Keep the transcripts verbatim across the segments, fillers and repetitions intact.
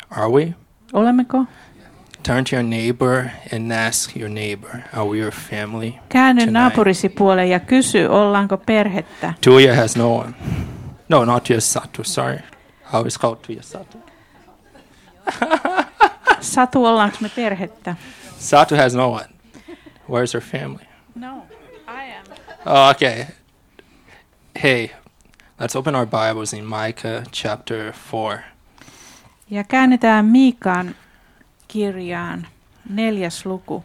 Are we? Olemmeko? Turn to your neighbor and ask your neighbor, are we your family? Käänny tonight? naapurisi puoleen ja kysy, ollaanko perhettä. Tuija has no one. No, not Tuija Satu, sorry. I always called Tuija Satu. Satu, ollaanko me perhettä? Satu has no one. Where's her family? No, I am. Oh, okay. Hey, let's open our Bibles in Micah chapter four. Ja käännetään Miikan kirjaan, neljäs luku.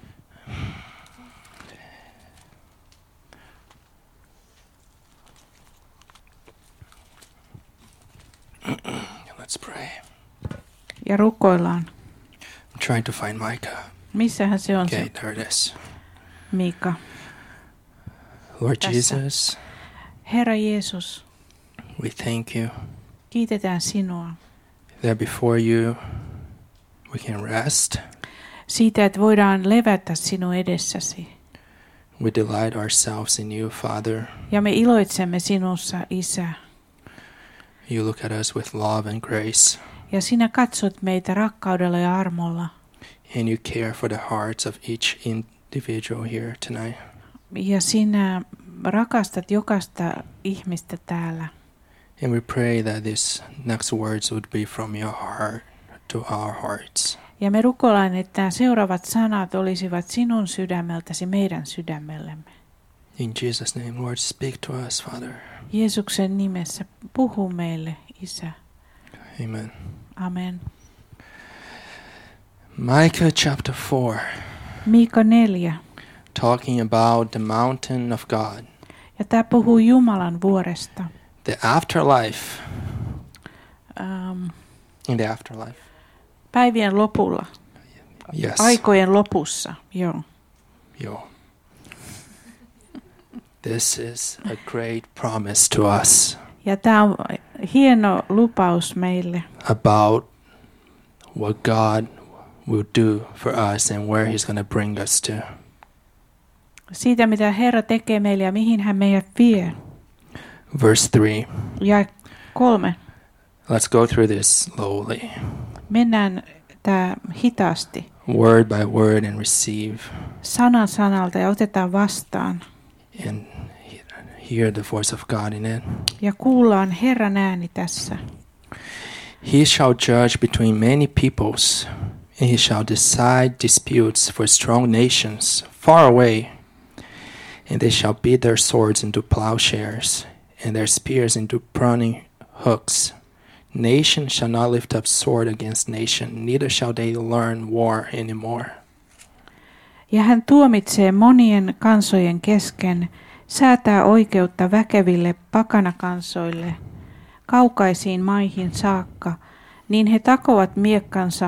Let's pray. Ja rukoillaan. I'm trying to find Micah. Missähän se on Okay, se there it is. Miika? Lord Tässä. Jesus, Herra Jeesus, we thank you kiitetään sinua that before you we can rest. siitä, että voidaan levätä sinun edessäsi. We delight ourselves in you, Father. Ja me iloitsemme sinussa, Isä. You look at us with love and grace, Ja sinä katsot meitä rakkaudella ja armolla. and you care for the hearts of each individual here tonight. Ja sinä rakastat jokaista ihmistä täällä. And we pray that these next words would be from your heart to our hearts. Ja me rukoillaan, että nämä seuraavat sanat olisivat sinun sydämeltäsi meidän sydämellemme. In Jesus' name, Lord, speak to us, Father. Jeesuksen nimessä puhu meille, Isä. Amen. Amen. Micah chapter four, Miika neljä. talking about the mountain of God, Ja tämä puhuu Jumalan vuoresta. the afterlife, Um, in the afterlife. päivien lopulla. Yes. Aikojen lopussa. Joo. Yo. This is a great promise to us Ja tämä on hieno lupaus meille about what God will do for us and where He's going to bring us to. siitä, mitä Herra tekee meille ja mihin hän meidät vie. Verse three. Ja kolme. Let's go through this slowly, Mennään tämä hitaasti. word by word, and receive Sana sanalta ja otetaan vastaan. and hear the voice of God in it. Ja kuullaan Herran ääni tässä. He shall judge between many peoples, and he shall decide disputes for strong nations far away. And they shall beat their swords into plowshares, and their spears into pruning hooks. Nation shall not lift up sword against nation, neither shall they learn war anymore. Ja hän tuomitsee monien kansojen kesken, säätää oikeutta väkeville pakanakansoille, kaukaisiin maihin saakka, niin he takovat miekkansa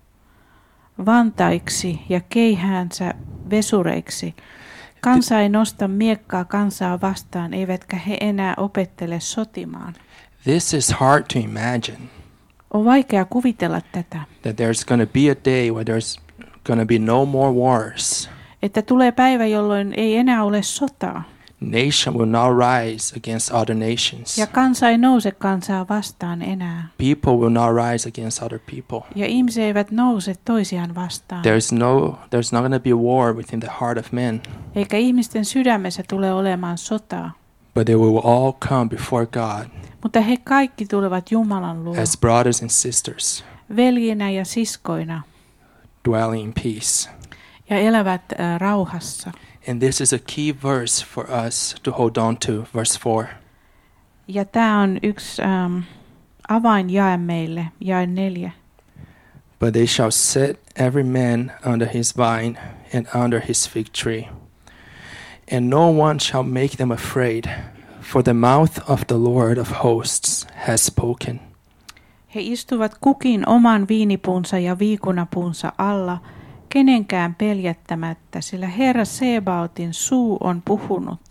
vantaiksi ja keihäänsä vesureiksi. Kansa ei nosta miekkaa kansaa vastaan, eivätkä he enää opettele sotimaan. This is hard to imagine, On vaikea kuvitella tätä, that there's going to be a day where there's going to be no more wars. että tulee päivä, jolloin ei enää ole sotaa. Nation will not rise against other nations. Ja kansa ei nouse kansaa vastaan enää. People will not rise against other people. Ja ihmiset eivät nouse toisiaan vastaan. There's no, there's not going to be a war within the heart of men, Eikä ihmisten sydämessä tule olemaan sotaa. but they will all come before God Mutta he kaikki tulevat Jumalan luo, as brothers and sisters, veljinä ja siskoina, dwelling in peace. ja elävät äh, rauhassa. And this is a key verse for us to hold on to, verse four. Ja tämä on yksi ähm, avainjae meille, jae neljä. But they shall set every man under his vine and under his fig tree, and no one shall make them afraid, for the mouth of the Lord of hosts has spoken. He istuvat kukin oman viinipuunsa ja viikunapuunsa alla, kenenkään peljättämättä, sillä Herra Sebaotin suu on puhunut.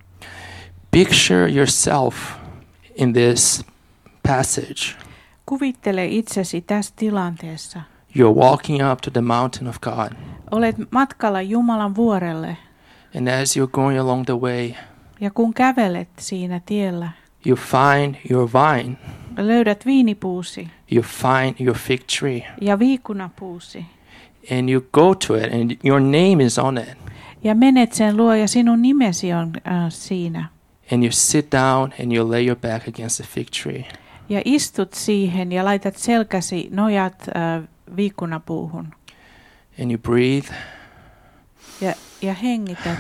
Picture yourself in this passage. Kuvittele itsesi tässä tilanteessa. You're walking up to the mountain of God, Olet matkalla Jumalan vuorelle, and as you're going along the way, ja kun kävelet siinä tiellä, You find your vine. löydät viinipuusi You find your fig tree. ja viikunapuusi. And you go to it and your name is on it. Ja menet sen luo ja sinun nimesi on äh, siinä. And you sit down and you lay your back against the fig tree. Ja istut siihen ja laitat selkäsi, nojat äh, viikunapuuhun. And you breathe. Ja, ja hengität.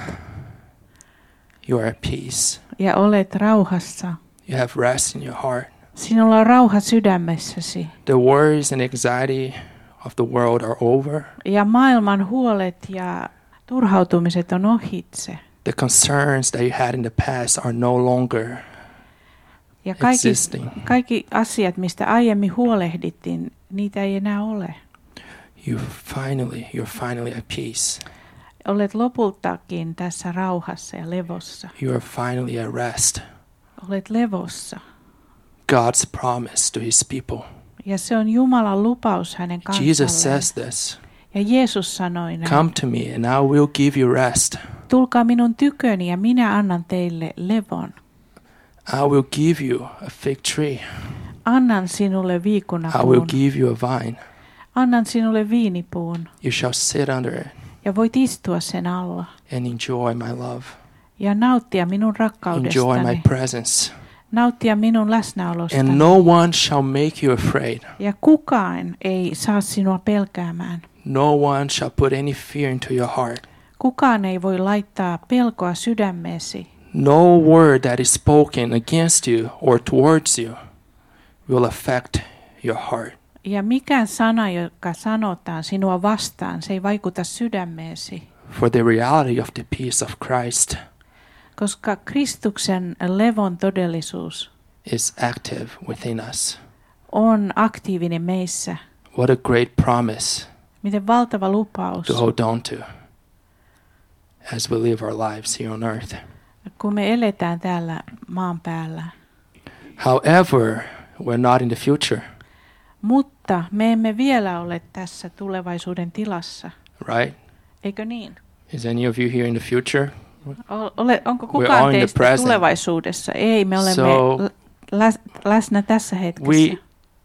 You are at peace. Ja olet rauhassa. You have rest in your heart. Sinulla on rauha sydämessäsi. The worries and anxiety of the world are over. Ja maailman huolet ja turhautumiset on ohitse. The concerns that you had in the past are no longer Ja kaikki, existing. kaikki asiat, mistä aiemmin huolehdittiin, niitä ei enää ole. You finally, you're finally at peace. Olet lopultakin tässä rauhassa ja levossa. You are finally at rest. Olet levossa. God's promise to his people. Ja se on Jumalan lupaus hänen kansalleen. Jesus says this. Ja Jeesus sanoi näin. Come to me and I will give you rest. Tulkaa minun tyköni ja minä annan teille levon. I will give you a fig tree. Annan sinulle I will viikunapuun. give you a vine. Annan sinulle viinipuun. You shall sit under it Ja voit istua sen alla. and enjoy my love. Ja nauttia minun Enjoy my rakkaudestani. presence. Nauttia minun läsnäolostani. And no one shall make you afraid. Ja kukaan ei saa sinua pelkäämään. No one shall put any fear into your heart. Kukaan ei voi laittaa pelkoa sydämeesi. No word that is spoken against you or towards you will affect your heart. Ja mikään sana, joka sanotaan sinua vastaan, se ei vaikuta sydämeesi. For the reality of the peace of Christ Koska Kristuksen levon todellisuus is active within us. on aktiivinen meissä. What a great promise Miten valtava lupaus, to hold on to as we live our lives here on earth. kun me eletään täällä maan päällä. However, we're not in the future, Mutta me emme vielä ole tässä tulevaisuuden tilassa. right? Eikö niin? Is any of you here in the future? Ole, onko all kukaan in the teistä present. tulevaisuudessa? Ei, me olemme So, läs, läsnä tässä hetkessä. We,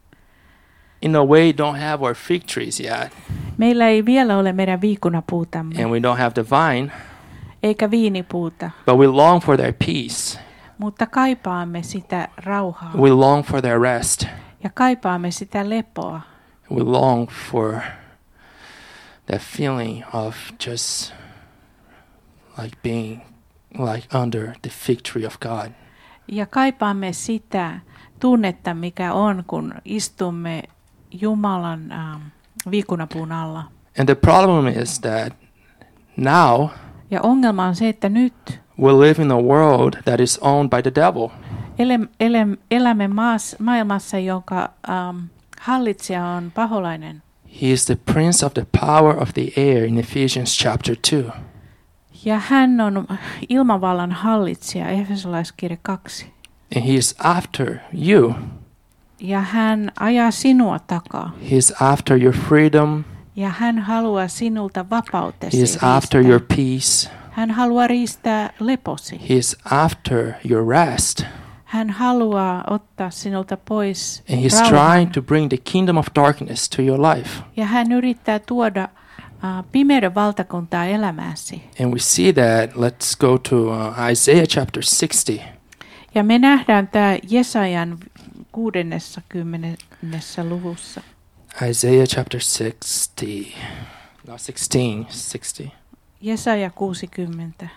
in a way, don't have our fig trees yet, Meillä ei vielä ole meidän viikunapuutamme, and we don't have the vine, eikä viinipuuta, but we long for their peace. mutta kaipaamme sitä rauhaa We long for their rest. ja kaipaamme sitä lepoa. We long for that feeling of just like being like under the fig tree of God. Ja kaipaamme sitä tunnetta, mikä on, kun istumme Jumalan ähm, viikunapuun alla. And the problem is that now Ja ongelma on se, että nyt we live in a world that is owned by the devil. ele, ele, elämme maas, maailmassa, jonka ähm, hallitsija on paholainen. He is the prince of the power of the air in Ephesians chapter two. Ja hän on ilmavallan hallitsija, Efesolaiskirja kaksi. And he is after you. Ja hän ajaa sinua takaa. He is after your freedom. Ja hän haluaa sinulta vapautesi He is riistää. after your peace. Hän haluaa riistää leposi. He is after your rest. Hän haluaa ottaa sinulta pois And he's rauhan. trying to bring the kingdom of darkness to your life. Ja hän yrittää tuoda uh, pimeyden valtakuntaa elämääsi. And we see that. Let's go to uh, Isaiah chapter sixty. Ja me nähdään tämä Jesajan kuudennessakymmenennessä luvussa. Isaiah chapter sixty. No, sixteen. sixty. Jesaja kuusikymmentä.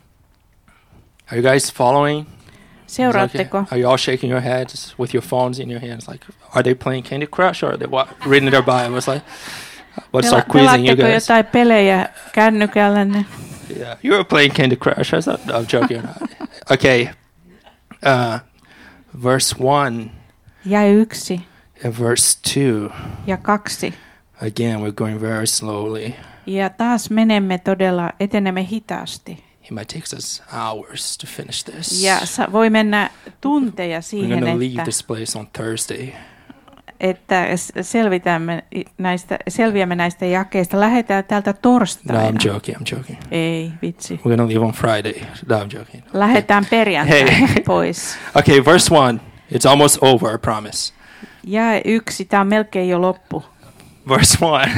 Are you guys following? Is that Seuraatteko? okay? Are you all shaking your heads with your phones in your hands? Like, are they playing Candy Crush or are they what, reading their Bibles? Like, let's start Pela- quizzing you pelaatteko guys. jotain pelejä kännykällänne? Yeah, you were playing Candy Crush. I was not, I'm joking. Okay. Uh, verse one Ja yksi and verse two. ja kaksi. Again, we're going very slowly. Ja taas menemme todella, etenemme hitaasti. It might take us hours to finish this. Ja sa- voi mennä tunteja We're siihen, going to leave että, this place on Thursday. että selvitämme näistä, selviämme näistä jakeista. Lähdetään täältä torstaina. No, I'm joking, I'm joking. Ei, vitsi. We're gonna leave on Friday. No, I'm joking. Lähdetään perjantaina Hey. pois. Okay, verse one. It's almost over, I promise. Jae yksi, tämä on melkein jo loppu. Verse one.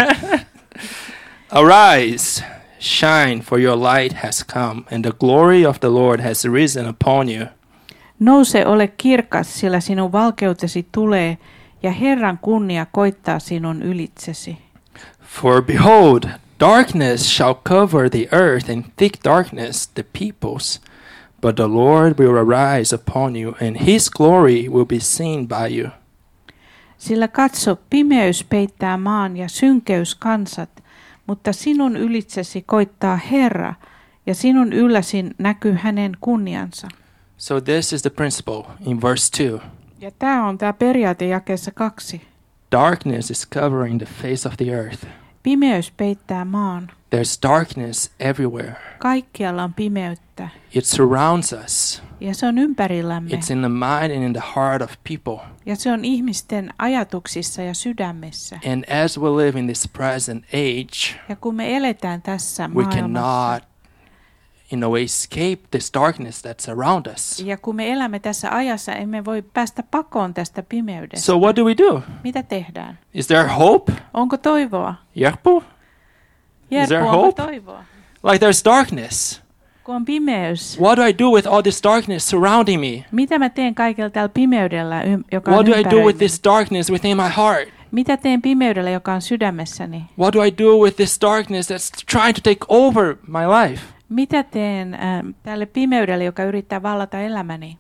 Arise, shine, for your light has come, and the glory of the Lord has risen upon you. Nouse, ole kirkas, sillä sinun valkeutesi tulee, ja Herran kunnia koittaa sinun ylitsesi. For behold, darkness shall cover the earth, and thick darkness the peoples. But the Lord will arise upon you, and his glory will be seen by you. Sillä katso, pimeys peittää maan ja synkeys kansat, mutta sinun ylitsesi koittaa Herra, ja sinun ylläsin näkyy hänen kunniansa. So this is the principle in verse two. Ja tämä on tämä periaate jakeessa kaksi. Darkness is covering the face of the earth. Pimeys peittää maan. There's darkness everywhere. Kaikkialla on pimeyttä. It surrounds us. Ja se on ympärillämme. It's in the mind and in the heart of people. Ja se on ihmisten ajatuksissa ja sydämessä. And as we live in this present age, Ja kun me eletään tässä we maailmassa. cannot, in a way, escape this darkness that's around us. Ja kun me elämme tässä ajassa, emme voi päästä pakoon tästä pimeydestä. So what do we do? Mitä tehdään? Is there hope? Onko toivoa? Jerpu? Jerpu, there onko hope? toivoa? Like there's darkness. Kun on pimeys. What do I do with all this darkness surrounding me? Mitä mä teen kaikella tällä pimeydellä, joka on What do I do with ympärilläni? this darkness within my heart? Mitä teen pimeydellä, joka on sydämessäni? What do I do with this darkness that's trying to take over my life? Mitä teen äh, tälle pimeydelle, joka yrittää vallata elämäni?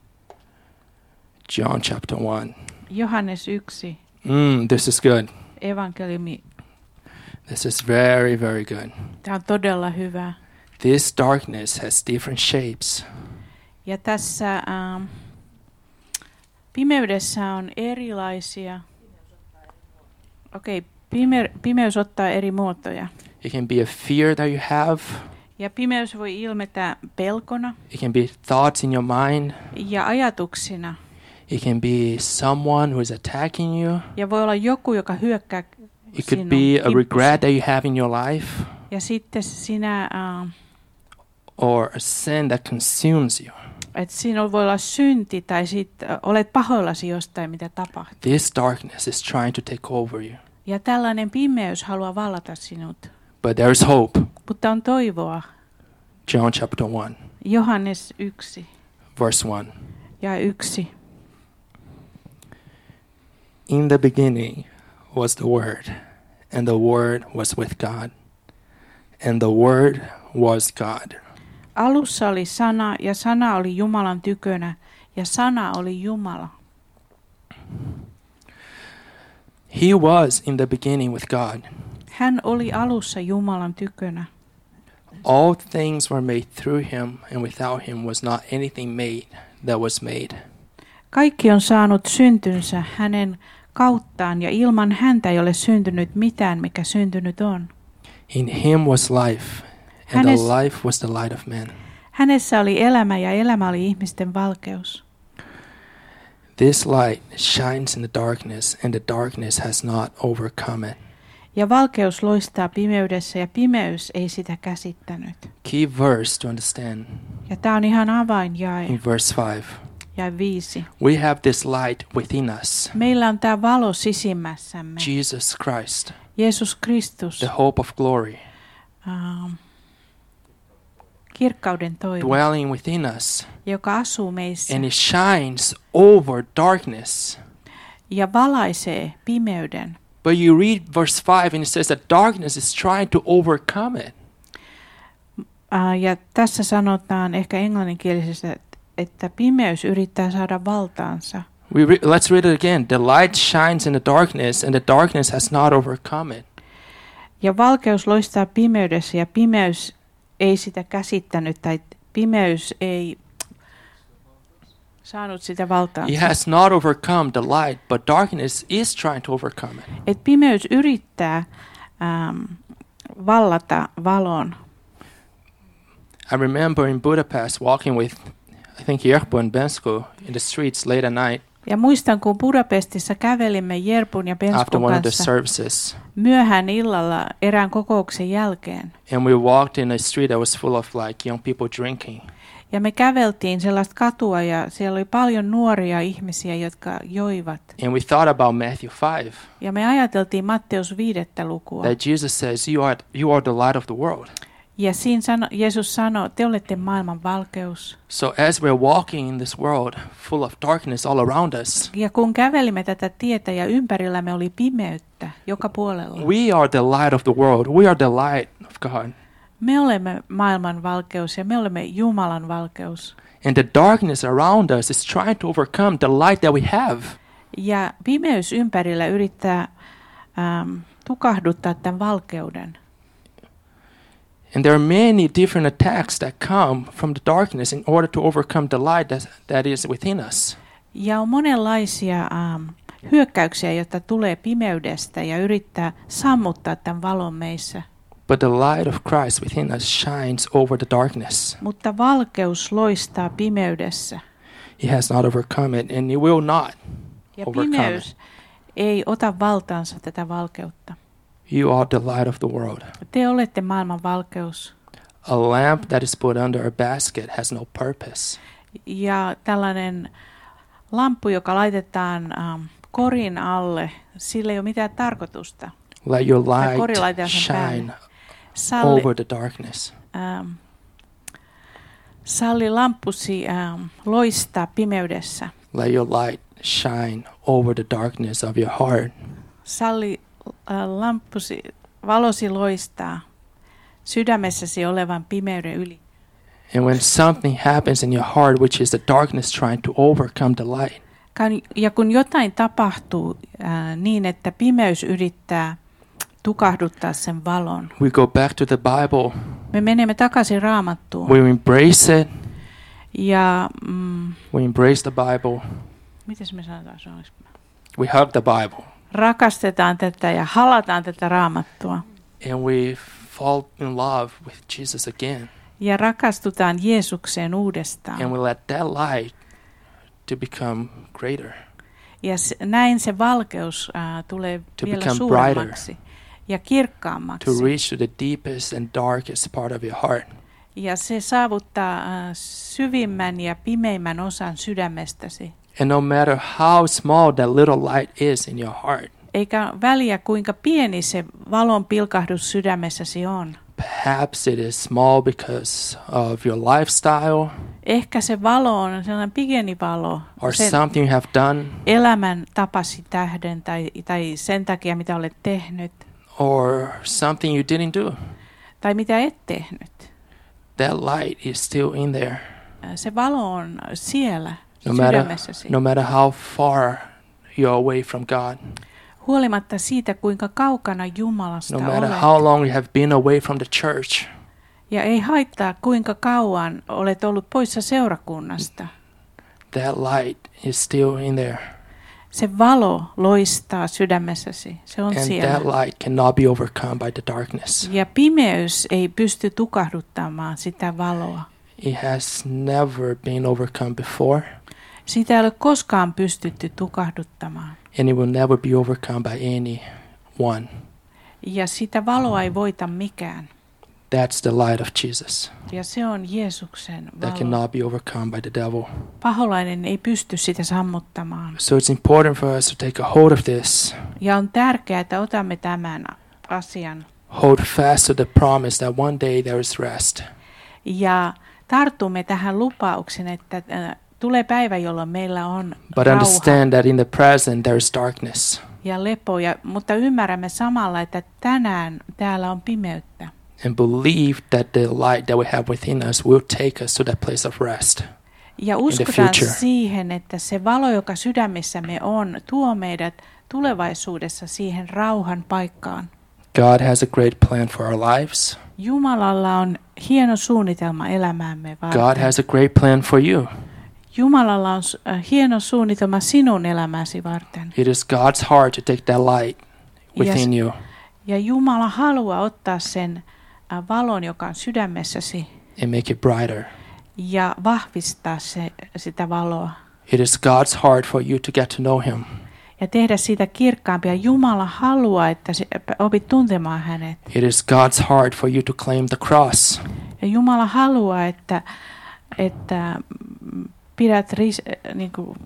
John chapter one. Johannes yksi, Mm, this is good. evankeliumi. This is very, very good. Tämä on todella hyvä. This darkness has different shapes. Ja tässä ähm, pimeydessä on erilaisia. Okei, okay, pime, pimeys ottaa eri muotoja. It can be a fear that you have. Ja pimeys voi ilmetä pelkona It can be thoughts in your mind. ja ajatuksina. It can be someone who is attacking you. Ja voi olla joku, joka hyökkää It could sinun be a kimppusi. regret that you have in your life, Ja sitten sinä, äh, or a sin that consumes you. että sinulla voi olla synti tai sitten äh, olet pahoillasi jostain, mitä tapahtuu. This darkness is trying to take over you. Ja tällainen pimeys haluaa vallata sinut. But there is hope. Mutta on toivoa. John chapter one, Johannes yksi verse one. ja yksi. In the beginning was the Word, and the Word was with God, and the Word was God. Alussa oli sana, ja sana oli Jumalan tykönä, ja sana oli Jumala. He was in the beginning with God. Hän oli alussa Jumalan tykönä. All things were made through him, and without him was not anything made that was made. Kaikki on saanut syntynsä hänen kauttaan, ja ilman häntä ei ole syntynyt mitään, mikä syntynyt on. In him was life, and Hänes, the life was the light of men. Hänessä oli elämä, ja elämä oli ihmisten valkeus. This light shines in the darkness, and the darkness has not overcome it. Ja valkeus loistaa pimeydessä, ja pimeys ei sitä käsittänyt. Key verse to understand. Ja tämä on ihan avainjae. In verse five. Ja viisi. We have this light within us. Meillä on tämä valo sisimmässämme. Jesus Christ. Jeesus Kristus. The hope of glory. Um, kirkkauden toivo. Dwelling within us. Joka asuu meissä. And it shines over darkness. Ja valaisee pimeyden. But you read verse five and it says that darkness is trying to overcome it. Uh, ja tässä sanotaan ehkä englanninkielisessä, että pimeys yrittää saada valtaansa. We re- let's read it again. The light shines in the darkness, and the darkness has not overcome it. Ja valkeus loistaa pimeydessä, ja pimeys ei sitä käsittänyt, tai pimeys ei saanut sitä valtaansa. It has not overcome the light, but darkness is trying to overcome it. Et pimeys yrittää um, vallata valon. I remember in Budapest walking with, I think, Jerpo and Bensko in the streets late at night. Ja muistan, kun Budapestissa kävelimme Jerpun ja after Benskun one of the kanssa services. myöhään illalla erään kokouksen jälkeen. And we walked in a street that was full of like young people drinking. Ja me käveltiin sellaista katua ja siellä oli paljon nuoria ihmisiä, jotka joivat. And we thought about Matthew five. Ja me ajateltiin Matteus viidettä lukua. That Jesus says, you are, you are the light of the world. Ja siinä sano, Jeesus sanoi, te olette maailman valkeus. So as we're walking in this world full of darkness all around us, Ja kun kävelimme tätä tietä ja ympärillämme oli pimeyttä joka puolella. we are the light of the world. We are the light of God. Me olemme maailman valkeus ja me olemme Jumalan valkeus. And the darkness around us is trying to overcome the light that we have. Ja pimeys ympärillä yrittää ähm, tukahduttaa tämän valkeuden. And there are many different attacks that come from the darkness in order to overcome the light that, that is within us. Ja on monenlaisia ähm, hyökkäyksiä, joita tulee pimeydestä ja yrittää sammuttaa tämän valon meissä. But the light of Christ within us shines over the darkness. Mutta valkeus loistaa pimeydessä. He has not overcome it, and he will not Ja overcome pimeys it. ei ota valtaansa tätä valkeutta. You are the light of the world. Te olette maailman valkeus. A lamp that is put under a basket has no purpose. Ja tällainen lamppu, joka laitetaan ähm, korin alle, sillä ei ole mitään tarkoitusta. Let your Ja kori light laitetaan sen shine päälle. Salli, over the darkness. ähm, salli lamppusi ähm, loistaa pimeydessä. Let your light shine over the darkness of your heart. Salli äh, lamppusi, valosi loistaa sydämessäsi olevan pimeyden yli. And when something happens in your heart, which is the darkness trying to overcome the light, Ja kun jotain tapahtuu äh, niin, että pimeys yrittää tukahduttaa sen valon, we go back to the Bible. me menemme takaisin Raamattuun. We embrace it. Ja mm, We embrace the Bible. miten me sanotaan suomeksi? We hug the Bible. Rakastetaan tätä ja halataan tätä Raamattua. And we fall in love with Jesus again. Ja rakastutaan Jeesukseen uudestaan. And we let that light to become greater. Ja se, näin se valkeus äh, tulee To vielä become suuremmaksi ja kirkkaammaksi. To reach to the deepest and darkest part of your heart. Ja se saavuttaa äh, syvimmän ja pimeimmän osan sydämestäsi. And no matter how small that little light is in your heart, Eikä väliä kuinka pieni se valon pilkahdus sydämessäsi on. perhaps it is small because of your lifestyle Ehkä se valo on sellainen pieni valo. or sen something you have done elämän tapasi tähden tai, tai sen takia, mitä olet tehnyt. or something you didn't do. Tai mitä et tehnyt. That light is still in there. Se valo on siellä No matter, sydämessäsi. no matter how far you're away from God. Huolimatta siitä, kuinka kaukana Jumalasta No matter olet. how long you have been away from the church. Ja ei haittaa, kuinka kauan olet ollut poissa seurakunnasta. That light is still in there. Se valo loistaa sydämessäsi. Se on And siellä. that light cannot be overcome by the darkness. Ja pimeys ei pysty tukahduttamaan sitä valoa. It has never been overcome before. Sitä ei ole koskaan pystytty tukahduttamaan. And it will never be overcome by anyone. Ja sitä valoa ei voita mikään. That's the light of Jesus. Ja se on Jeesuksen That valo. cannot be overcome by the devil. Paholainen ei pysty sitä sammuttamaan. So it's important for us to take a hold of this. Ja on tärkeää, että otamme tämän asian. Hold fast to the promise that one day there is rest. Ja tartumme tähän lupaukseen, että äh, tulee päivä, jolloin meillä on But rauha understand that in the present there is darkness. ja lepo. Ja, mutta ymmärrämme samalla, että tänään täällä on pimeyttä. And believe that the light that we have within us will take us to that place of rest. Ja uskotaan future. siihen, että se valo, joka sydämissämme on, tuo meidät tulevaisuudessa siihen rauhan paikkaan. God has a great plan for our lives. Jumalalla on hieno suunnitelma elämäämme varten. God has a great plan for you. Jumalalla on äh, hieno suunnitelma sinun elämäsi varten. It is God's heart to take that light within Yes. you Ja Jumala haluaa ottaa sen äh, valon, joka on sydämessäsi, and make it brighter. ja vahvistaa se, sitä valoa. It is God's heart for you to get to know him. Ja tehdä siitä kirkkaampia. Jumala haluaa, että opit tuntemaan hänet. It is God's heart for you to claim the cross. Ja Jumala haluaa, että, että pidät ris, niin kuin,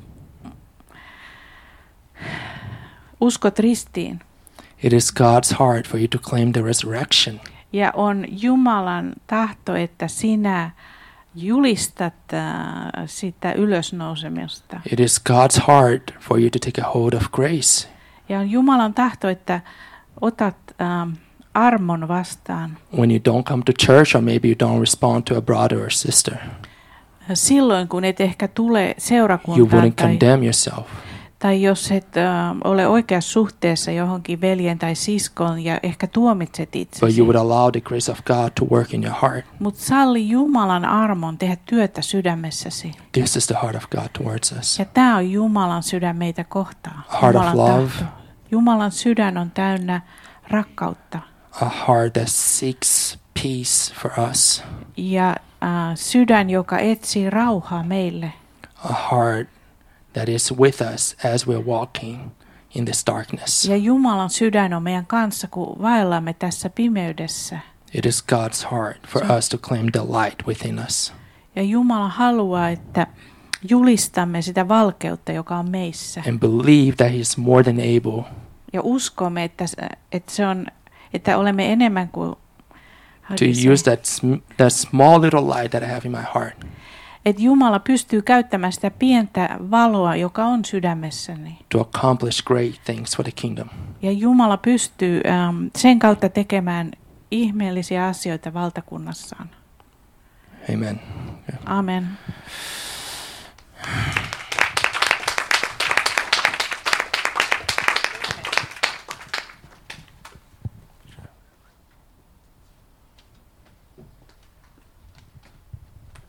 uskot ristiin. It is God's heart for you to claim the resurrection. Ja on Jumalan tahto, että sinä julistat uh, sitä ylösnousemista. It is God's heart for you to take a hold of grace. Ja on Jumalan tahto, että otat um, armon vastaan. When you don't come to church or maybe you don't respond to a brother or sister. Silloin, kun et ehkä tule You seurakuntaan wouldn't tai, condemn yourself. tai jos et uh, ole oikeassa suhteessa johonkin veljen tai siskon ja ehkä tuomitset But itsesi. you would allow the grace of God to work in your heart. Mutta salli Jumalan armon tehdä työtä sydämessäsi. This is the heart of God towards us. Ja tämä on Jumalan sydän meitä kohtaan. A heart of Jumalan love. tahto. Jumalan sydän on täynnä rakkautta. A heart that seeks peace for us. Ja uh, sydän, joka etsii rauhaa meille. A heart that is with us as we're walking in this darkness. Ja Jumalan sydän on meidän kanssa, kun vaellamme tässä pimeydessä. It is God's heart for us to claim the light within us. Ja Jumala haluaa, että julistamme sitä valkeutta, joka on meissä. And believe that he is more than able Ja uskomme, että, että, se on, että olemme enemmän kuin to use that, sm- that small little light that I have in my heart että Jumala pystyy käyttämään sitä pientä valoa, joka on sydämessäni. to accomplish great things for the kingdom. Ja Jumala pystyy ähm, sen kautta tekemään ihmeellisiä asioita valtakunnassaan. Amen. Amen.